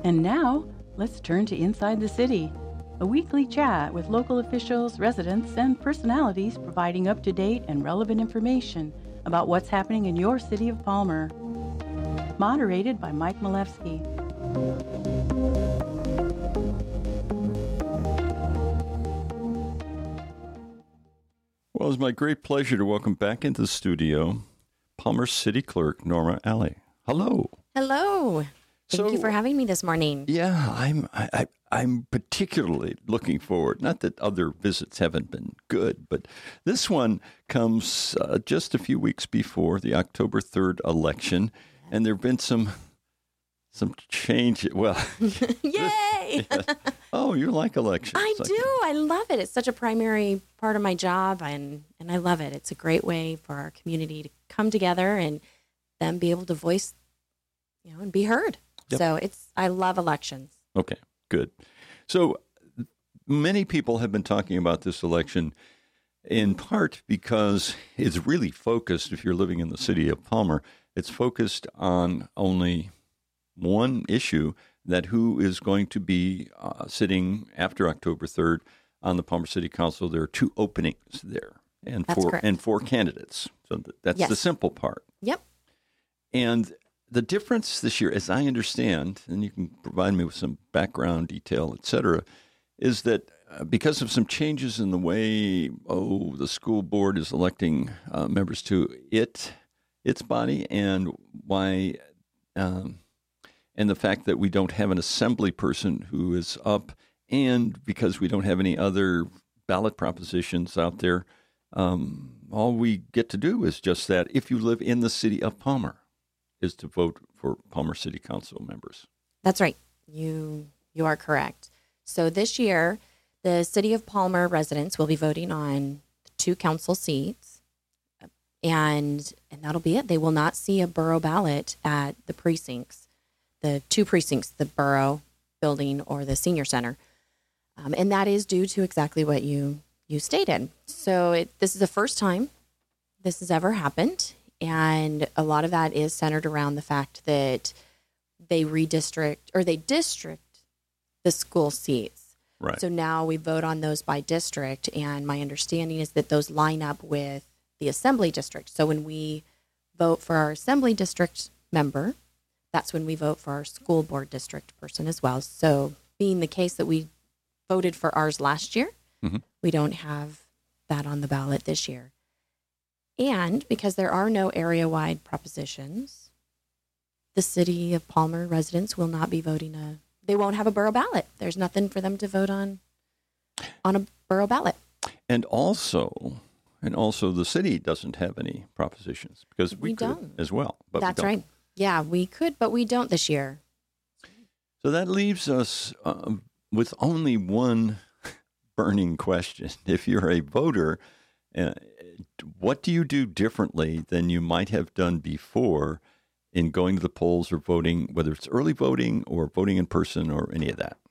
And now, let's turn to Inside the City, a weekly chat with local officials, residents, and personalities providing up-to-date and relevant information about what's happening in your city of Palmer. Moderated by Mike Malevsky. Well, it's my great pleasure to welcome back into the studio Palmer City Clerk Norma Alley. Hello. Hello. Thank you for having me this morning. Yeah, I'm particularly looking forward. Not that other visits haven't been good, but this one comes just a few weeks before the October 3rd election, and there have been some change. Well, yay! Yes. Oh, you like elections? I do. I love it. It's such a primary part of my job, and I love it. It's a great way for our community to come together and then be able to voice, and be heard. Yep. So I love elections. Okay, good. So many people have been talking about this election in part because it's really focused, if you're living in the city of Palmer, it's focused on only one issue, that who is going to be sitting after October 3rd on the Palmer City Council. There are two openings there and four candidates. So that's the simple part. Yep. And the difference this year, as I understand, and you can provide me with some background detail, et cetera, is that because of some changes in the way, the school board is electing members to its body, and why, and the fact that we don't have an assembly person who is up, and because we don't have any other ballot propositions out there, all we get to do is just that. If you live in the city of Palmer, is to vote for Palmer City Council members. That's right. You are correct. So this year, the City of Palmer residents will be voting on 2 council seats, and that'll be it. They will not see a borough ballot at the precincts, the 2 precincts, the borough building or the senior center. And that is due to exactly what you stated. So this is the first time this has ever happened. And a lot of that is centered around the fact that they district the school seats. Right. So now we vote on those by district. And my understanding is that those line up with the assembly district. So when we vote for our assembly district member, that's when we vote for our school board district person as well. So being the case that we voted for ours last year, we don't have that on the ballot this year. And because there are no area-wide propositions, the City of Palmer residents will not be voting they won't have a borough ballot. There's nothing for them to vote on a borough ballot. And also the city doesn't have any propositions, because we could don't as well. But that's right. Yeah, we could, but we don't this year. So that leaves us with only one burning question. If you're a voter, what do you do differently than you might have done before in going to the polls or voting, whether it's early voting or voting in person or any of that?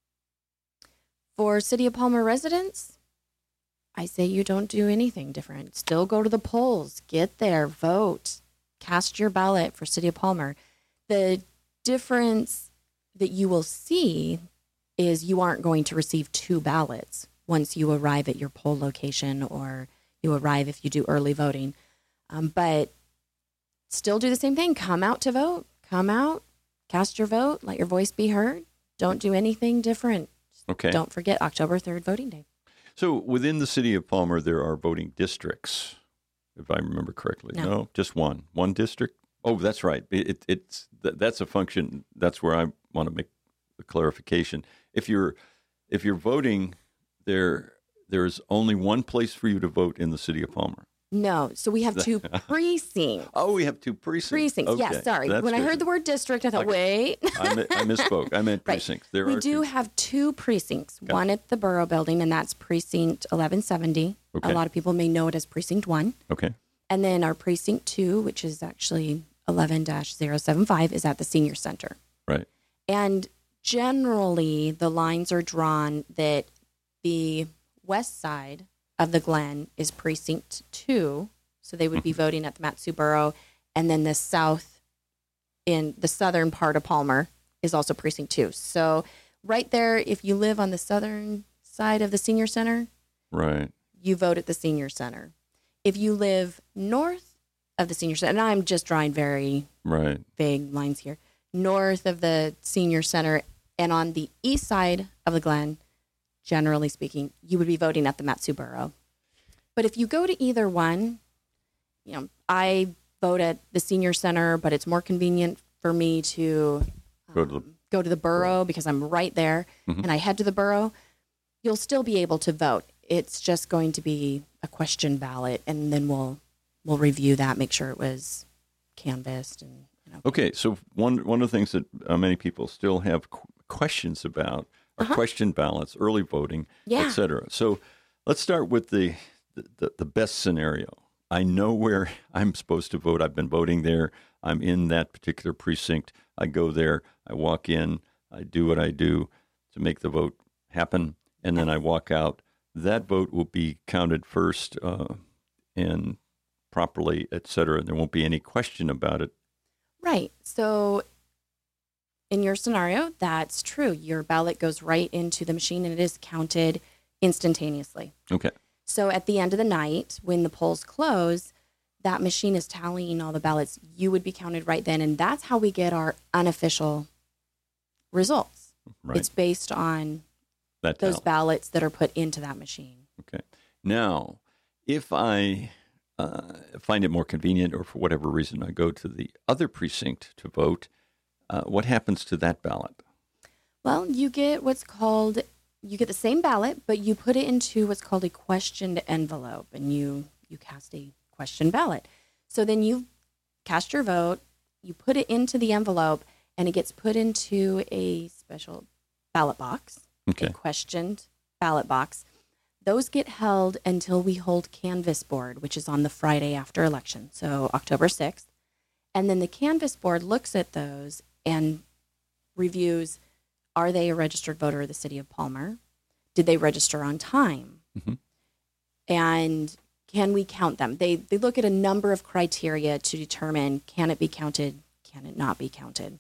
For City of Palmer residents, I say you don't do anything different. Still go to the polls, get there, vote, cast your ballot for City of Palmer. The difference that you will see is you aren't going to receive 2 ballots once you arrive at your poll location, or you arrive if you do early voting. But still do the same thing. Come out to vote. Come out, cast your vote, let your voice be heard. Don't do anything different. Okay. Don't forget October 3rd voting day. So within the city of Palmer, there are voting districts, if I remember correctly. No, just one. One district? Oh, that's right. That's a function. That's where I want to make the clarification. If you're voting, there's only one place for you to vote in the city of Palmer. No. So we have 2 precincts. Oh, we have 2 precincts. Okay. Yes, sorry. When I heard the word district, I thought, wait. I misspoke. I meant precincts. Right. We do have 2 precincts. Okay. One at the borough building, and that's precinct 1170. Okay. A lot of people may know it as precinct 1. Okay. And then our precinct 2, which is actually 11-075, is at the senior center. Right. And generally, the lines are drawn that the west side of the Glen is precinct 2, so they would be voting at the Mat-Su Borough, and then the south in the southern part of Palmer is also precinct 2. So right there, if you live on the southern side of the senior center, Right. you vote at the senior center. If you live north of the senior center, and I'm just drawing very Right. vague lines here, north of the senior center and on the east side of the Glen, generally speaking, you would be voting at the Matsu Borough. But if you go to either one, I vote at the senior center, but it's more convenient for me to go to the borough because I'm right there, and I head to the borough, you'll still be able to vote. It's just going to be a question ballot, and then we'll review that, make sure it was canvassed. And Okay, so one of the things that many people still have questions about are question ballots, early voting, Yeah. et cetera. So let's start with the best scenario. I know where I'm supposed to vote. I've been voting there. I'm in that particular precinct. I go there. I walk in. I do what I do to make the vote happen, and then I walk out. That vote will be counted first and properly, et cetera. There won't be any question about it. Right. So in your scenario, that's true. Your ballot goes right into the machine and it is counted instantaneously. Okay. So at the end of the night, when the polls close, that machine is tallying all the ballots. You would be counted right then. And that's how we get our unofficial results. Right. It's based on That those tally. ballots that are put into that machine. Okay. Now, if I find it more convenient, or for whatever reason I go to the other precinct to vote, what happens to that ballot? Well, you get the same ballot, but you put it into what's called a questioned envelope, and you cast a question ballot. So then you cast your vote, you put it into the envelope, and it gets put into a special ballot box, Okay. a questioned ballot box. Those get held until we hold canvass board, which is on the Friday after election, so October 6th. And then the canvass board looks at those and reviews, are they a registered voter of the city of Palmer? Did they register on time? Mhm. And can we count them? They look at a number of criteria to determine, can it be counted? Can it not be counted?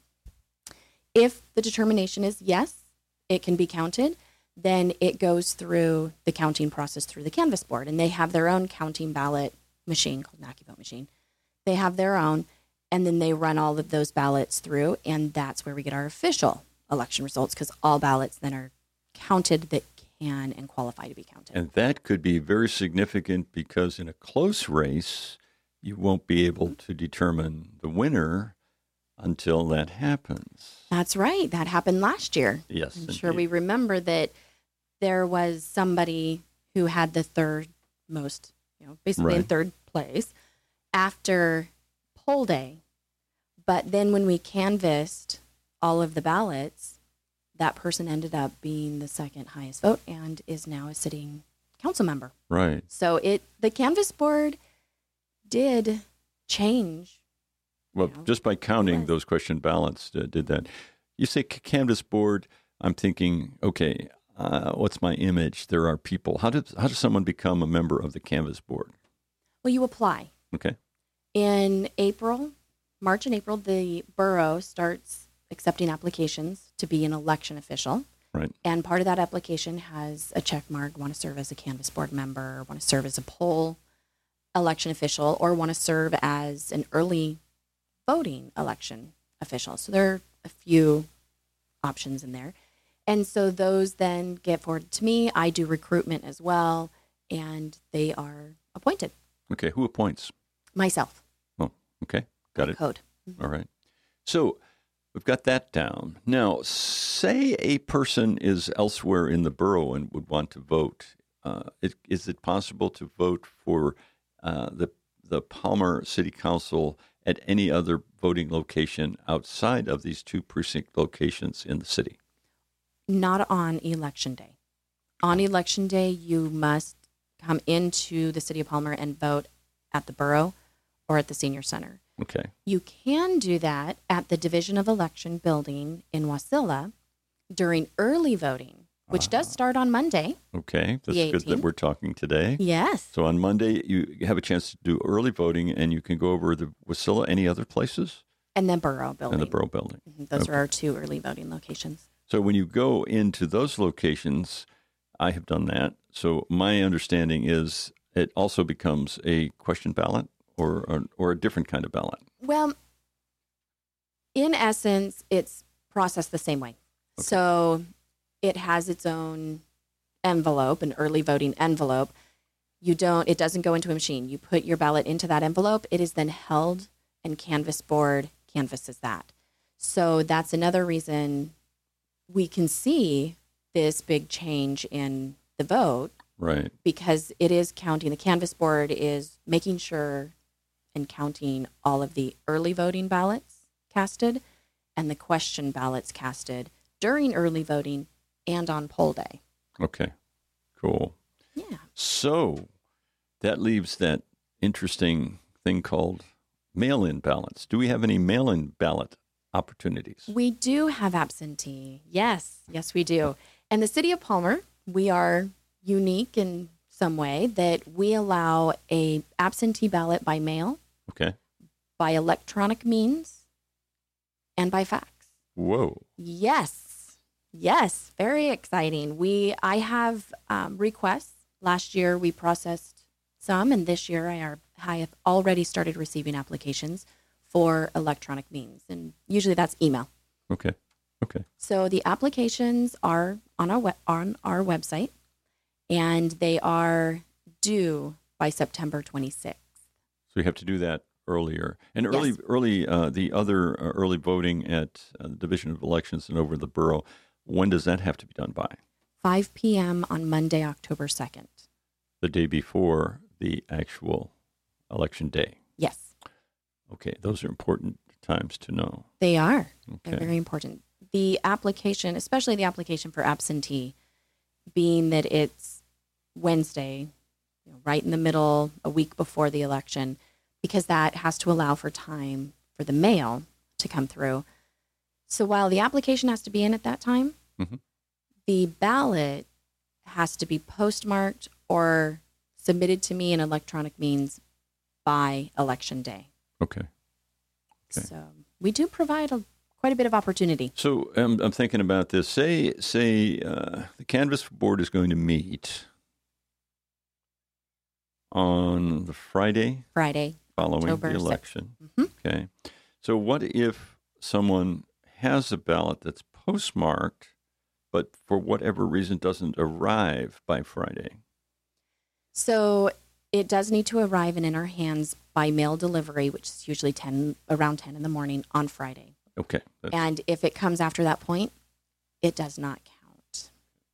If the determination is yes, it can be counted, then it goes through the counting process through the canvass board, and they have their own counting ballot machine called MacuVote machine. They have their own, and then they run all of those ballots through, and that's where we get our official election results, because all ballots then are counted that can and qualify to be counted. And that could be very significant because in a close race, you won't be able to determine the winner until that happens. That's right. That happened last year. Yes. I'm sure we remember that there was somebody who had the third most, basically in Right. third place after poll day. But then when we canvassed all of the ballots, that person ended up being the second highest vote and is now a sitting council member. Right. So the canvass board did change. Well, just by counting Yes. those question ballots did that. You say canvas board, I'm thinking, okay, what's my image? There are people. How does someone become a member of the canvas board? Well, you apply. Okay. In March and April, the borough starts accepting applications to be an election official. Right. And part of that application has a check mark, want to serve as a canvas board member, want to serve as a poll election official, or want to serve as an early voting election official. So there are a few options in there. And so those then get forwarded to me. I do recruitment as well, and they are appointed. Okay. Who appoints? Myself. Oh, okay. Got it. Code. All right. So we've got that down. Now, say a person is elsewhere in the borough and would want to vote. Is it possible to vote for the Palmer City Council at any other voting location outside of these two precinct locations in the city? Not on election day. On election day, you must come into the city of Palmer and vote at the borough or at the senior center. Okay. You can do that at the Division of Election building in Wasilla during early voting, which does start on Monday. Okay. That's The good that 18th. we're talking today. Yes. So on Monday, you have a chance to do early voting, and you can go over the Wasilla. Any other places? And the Borough Building. And the Borough Building. Those are our 2 early voting locations. So when you go into those locations, I have done that. So my understanding is it also becomes a question ballot or a different kind of ballot. Well, in essence, it's processed the same way. Okay. So it has its own envelope, an early voting envelope. It doesn't go into a machine. You put your ballot into that envelope. It is then held, and Canvas board canvasses that. So that's another reason we can see this big change in the vote. Right. Because it is counting, the Canvas board is making sure and counting all of the early voting ballots casted and the question ballots casted during early voting and on poll day. Okay, cool. Yeah. So that leaves that interesting thing called mail-in ballots. Do we have any mail-in ballot opportunities? We do have absentee. Yes, we do. And the city of Palmer, we are unique in some way that we allow a absentee ballot by mail, okay, by electronic means, and by fax. Whoa. Yes, very exciting. I have requests. Last year we processed some, and this year I have already started receiving applications for electronic means, and usually that's email. Okay. So the applications are on our website, and they are due by September 26th. So you have to do that earlier. And Yes. the other early voting at the Division of Elections and over the borough, when does that have to be done by? 5 p.m. on Monday, October 2nd. The day before the actual election day. Yes. Okay, those are important times to know. They are. Okay. They're very important. The application, especially the application for absentee, being that it's Wednesday, right in the middle, a week before the election, because that has to allow for time for the mail to come through. So while the application has to be in at that time, mm-hmm. the ballot has to be postmarked or submitted to me in electronic means by election day. Okay. So we do provide quite a bit of opportunity. So I'm thinking about this. Say the Canvas board is going to meet on the Friday following October the election. 6th. Mm-hmm. Okay. So what if someone has a ballot that's postmarked, but for whatever reason doesn't arrive by Friday? So it does need to arrive and in our hands by mail delivery, which is usually around 10 in the morning on Friday. Okay. And if it comes after that point, it does not count.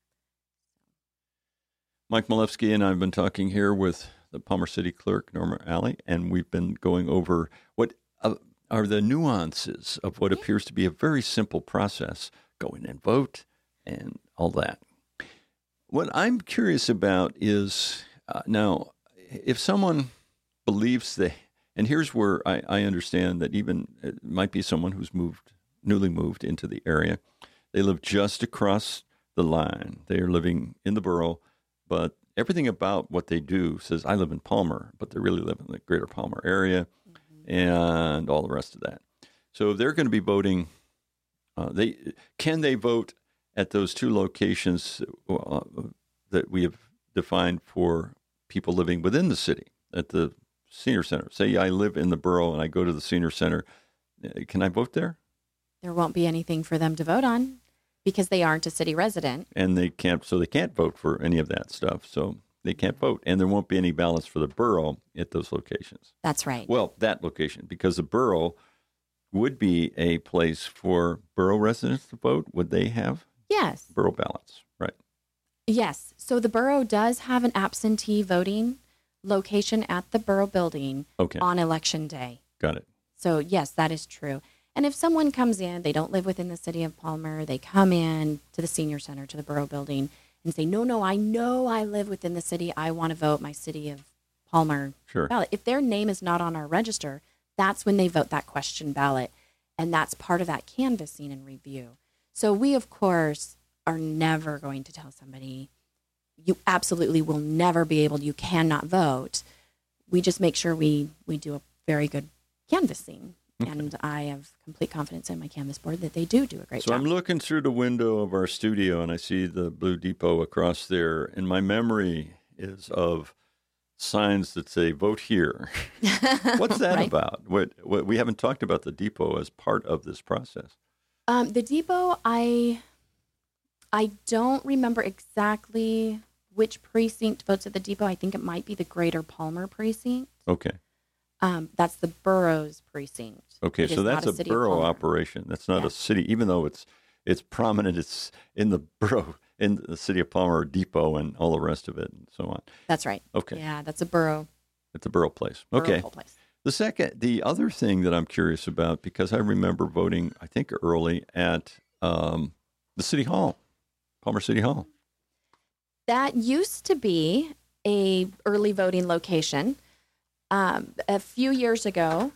Mike Milewski and I have been talking here with the Palmer City Clerk, Norma Alley, and we've been going over what are the nuances of what appears to be a very simple process, go in and vote and all that. What I'm curious about is now, if someone believes and here's where I understand that even it might be someone who's newly moved into the area. They live just across the line. They are living in the borough, but everything about what they do says, I live in Palmer, but they really live in the greater Palmer area and all the rest of that. So they're going to be voting. Can they vote at those 2 locations that we have defined for people living within the city at the senior center? Say I live in the borough and I go to the senior center. Can I vote there? There won't be anything for them to vote on because they aren't a city resident. And they can't vote for any of that stuff. So they can't vote. And there won't be any ballots for the borough at those locations. That's right. Well, that location, because the borough would be a place for borough residents to vote. Would they have? Yes. Borough ballots, right? Yes. So the borough does have an absentee voting location at the borough building on election day. Got it. So yes, that is true. And if someone comes in, they don't live within the city of Palmer, they come in to the senior center, to the borough building and say, no, I know I live within the city. I want to vote my city of Palmer ballot. If their name is not on our register, that's when they vote that question ballot. And that's part of that canvassing and review. So we, of course, are never going to tell somebody, you absolutely will never be able, you cannot vote. We just make sure we do a very good canvassing And I have complete confidence in my Canvas board that they do a great So job. I'm looking through the window of our studio and I see the Blue Depot across there. And my memory is of signs that say "Vote here." What's that Right. about? What we haven't talked about the depot as part of this process. The depot, I don't remember exactly which precinct votes at the depot. I think it might be the Greater Palmer precinct. Okay. That's the borough's precinct. Okay, It so is that's not a city of borough Palmer. operation. That's not Yeah. a city, even though it's prominent. It's in the borough, in the city of Palmer depot, and all the rest of it, and so on. That's right. Okay, Yeah, that's a borough. it's a borough place. borough Okay. poll place. The other thing that I'm curious about, because I remember voting, I think early at the city hall, Palmer City Hall. That used to be a early voting location. A few years ago,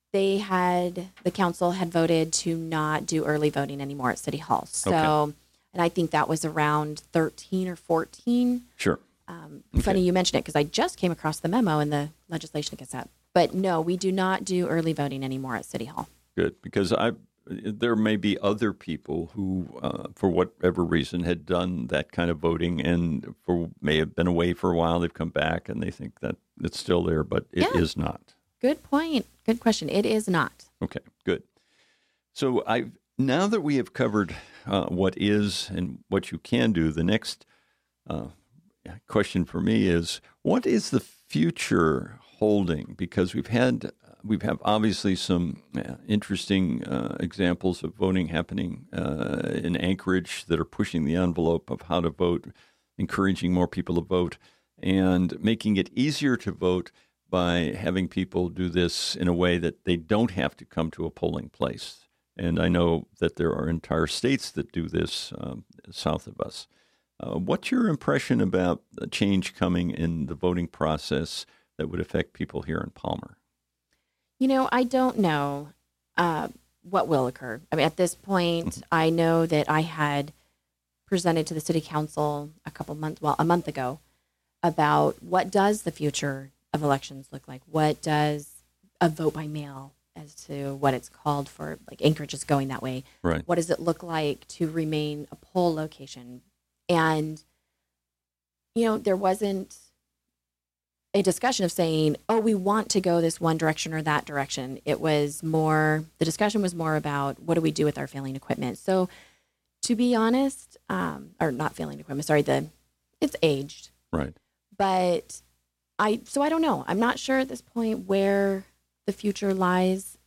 the council had voted to not do early voting anymore at City Hall. So, Okay. and I think that was around 13 or 14. Sure. Funny you mention it because I just came across the memo in the legislation against that. But no, we do not do early voting anymore at City Hall. Good, because there may be other people who, for whatever reason, had done that kind of voting and may have been away for a while. They've come back and they think that it's still there, but it is Yeah. not. Good point. Good question. It is not. Okay, good. So now that we have covered what is and what you can do, the next question for me is, what is the future holding? Because we have obviously some interesting examples of voting happening in Anchorage that are pushing the envelope of how to vote, encouraging more people to vote, and making it easier to vote by having people do this in a way that they don't have to come to a polling place. And I know that there are entire states that do this south of us. What's your impression about the change coming in the voting process that would affect people here in Palmer? I don't know what will occur. I mean, at this point, I know that I had presented to the city council a month ago, about what does the future of elections look like? What does a vote by mail, as to what it's called for, like Anchorage is going that way. Right. What does it look like to remain a poll location? And, there wasn't a discussion of saying, oh, we want to go this one direction or that direction. The discussion was more about what do we do with our failing equipment? So to be honest, or not failing equipment, sorry, it's aged. Right. But I don't know. I'm not sure at this point where the future lies.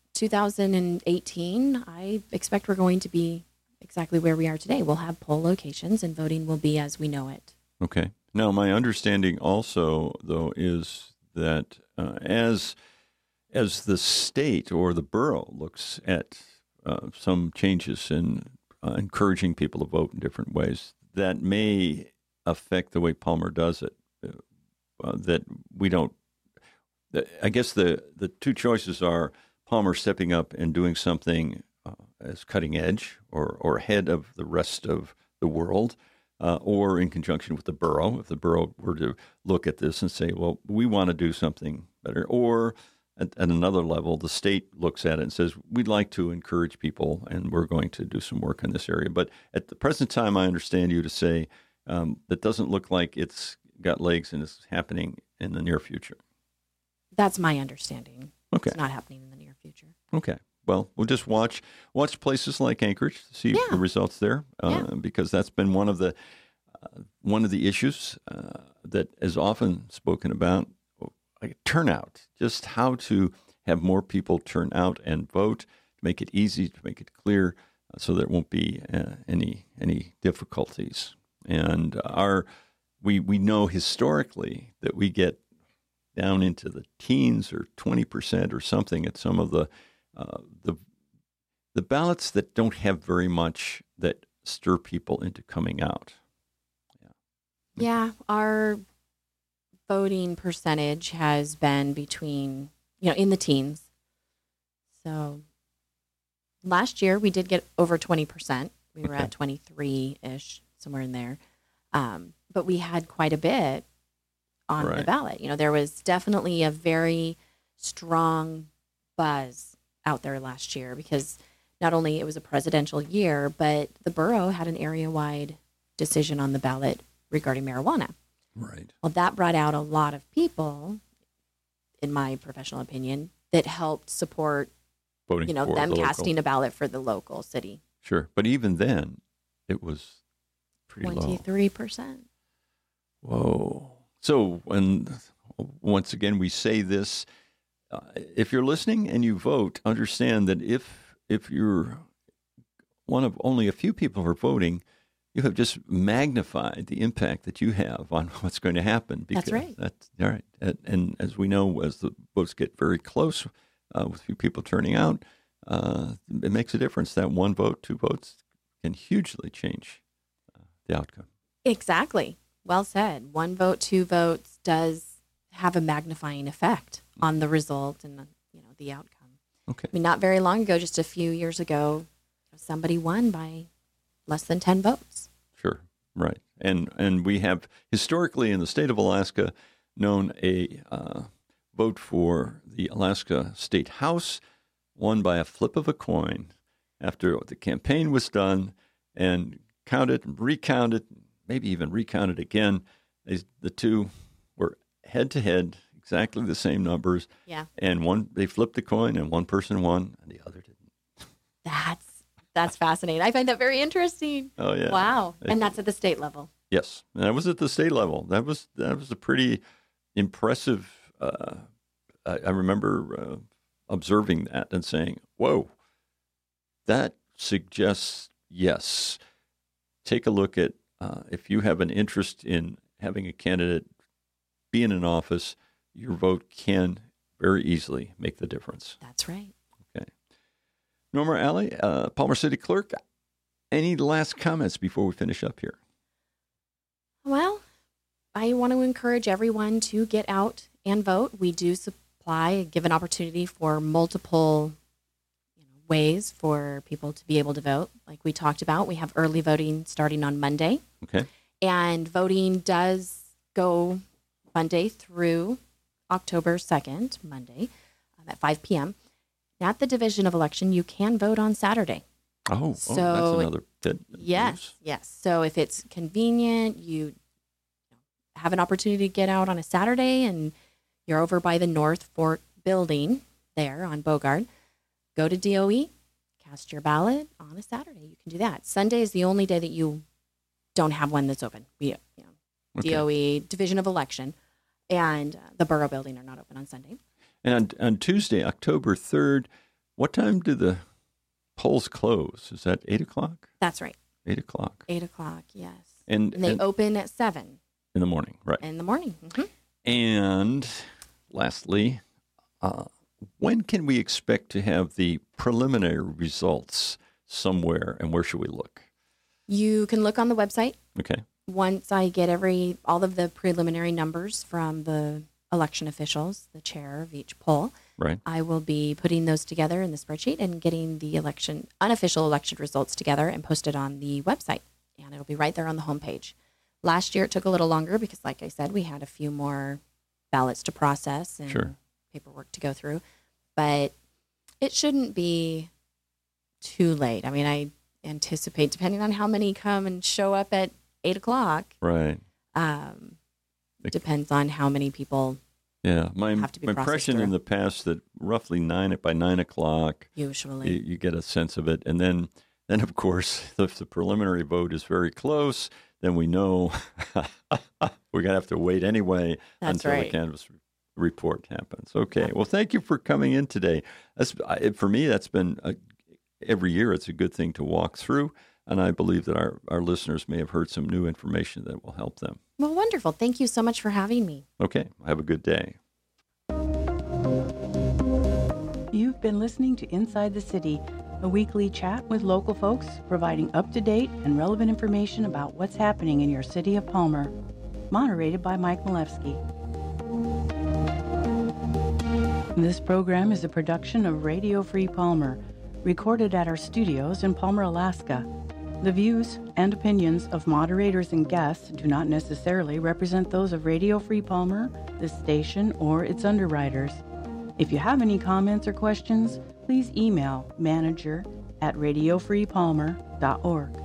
2018, I expect we're going to be exactly where we are today. We'll have poll locations and voting will be as we know it. Okay. Now, my understanding also, though, is that as the state or the borough looks at some changes in encouraging people to vote in different ways, that may affect the way Palmer does it. That we don't. I guess the two choices are Palmer stepping up and doing something as cutting edge or ahead of the rest of the world, or in conjunction with the borough. If the borough were to look at this and say, well, we want to do something better, or at another level, the state looks at it and says, we'd like to encourage people and we're going to do some work in this area. But at the present time, I understand you to say that doesn't look like it's got legs and it's happening in the near future. That's my understanding. Okay. It's not happening in the near future. Okay. Well, we'll just watch places like Anchorage to see Yeah. the results there, because that's been one of the issues that is often spoken about, like turnout, just how to have more people turn out and vote, to make it easy, to make it clear, so there won't be any difficulties. And we know historically that we get down into the teens or 20% or something at some of the ballots that don't have very much that stir people into coming out. Yeah, our voting percentage has been between, in the teens. So last year we did get over 20%. We were at 23-ish, somewhere in there. But we had quite a bit on the ballot. There was definitely a very strong buzz out there last year because not only it was a presidential year, but the borough had an area-wide decision on the ballot regarding marijuana. Right. Well, that brought out a lot of people, in my professional opinion, that helped support, Voting for them the casting local. a ballot for the local city. Sure. But even then, it was pretty low. 23%. Whoa. So, once again, we say this, if you're listening and you vote, understand that if you're one of only a few people who are voting, you have just magnified the impact that you have on what's going to happen. That's right. That's all right. And as we know, as the votes get very close, with few people turning out, it makes a difference. That one vote, two votes can hugely change the outcome. Exactly. Well said. One vote, two votes does have a magnifying effect on the result and the outcome. Okay. I mean, not very long ago, just a few years ago, somebody won by less than 10 votes. Sure. Right. And we have historically in the state of Alaska known a vote for the Alaska State House won by a flip of a coin after the campaign was done and counted and recounted, maybe even recounted again. The two were head to head, exactly the same numbers. Yeah. And they flipped the coin and one person won and the other didn't. That's fascinating. I find that very interesting. Oh, yeah. Wow. And that's at the state level. Yes. And that was at the state level. That was a pretty impressive, I remember observing that and saying, whoa, that suggests, yes, take a look at if you have an interest in having a candidate be in an office, your vote can very easily make the difference. That's right. Okay. Norma Alley, Palmer City Clerk, any last comments before we finish up here? Well, I want to encourage everyone to get out and vote. We do give an opportunity for multiple ways for people to be able to vote. Like we talked about, we have early voting starting on Monday. Okay. And voting does go Monday through October 2nd, Monday, at 5 p.m. At the Division of Election, you can vote on Saturday. Oh, So, that's another bit. Yes. So if it's convenient, you have an opportunity to get out on a Saturday and you're over by the North Fork building there on Bogard, go to DOE, cast your ballot on a Saturday. You can do that. Sunday is the only day that you don't have one that's open. Okay. DOE, Division of Election, and the Borough building are not open on Sunday. And on Tuesday, October 3rd, what time do the polls close? Is that 8 o'clock? That's right. 8 o'clock. 8 o'clock, yes. And they open at 7. In the morning, right. In the morning. Mm-hmm. And lastly, when can we expect to have the preliminary results somewhere, and where should we look? You can look on the website. Okay. Once I get all of the preliminary numbers from the election officials, the chair of each poll, right, I will be putting those together in the spreadsheet and getting the unofficial election results together and posted on the website. And it'll be right there on the homepage. Last year, it took a little longer because, like I said, we had a few more ballots to process and paperwork to go through. But it shouldn't be too late. I mean, I anticipate, depending on how many come and show up at 8 o'clock. Right. Depends on how many people my impression in the past that roughly by 9 o'clock, usually you get a sense of it. And then of course, if the preliminary vote is very close, then we know we're going to have to wait anyway until the canvass report happens. Okay. Well, thank you for coming in today. For me, that's been every year. It's a good thing to walk through. And I believe that our listeners may have heard some new information that will help them. Well, wonderful. Thank you so much for having me. Okay. Have a good day. You've been listening to Inside the City, a weekly chat with local folks providing up-to-date and relevant information about what's happening in your city of Palmer. Moderated by Mike Malevsky. This program is a production of Radio Free Palmer, recorded at our studios in Palmer, Alaska. The views and opinions of moderators and guests do not necessarily represent those of Radio Free Palmer, this station, or its underwriters. If you have any comments or questions, please email manager@radiofreepalmer.org.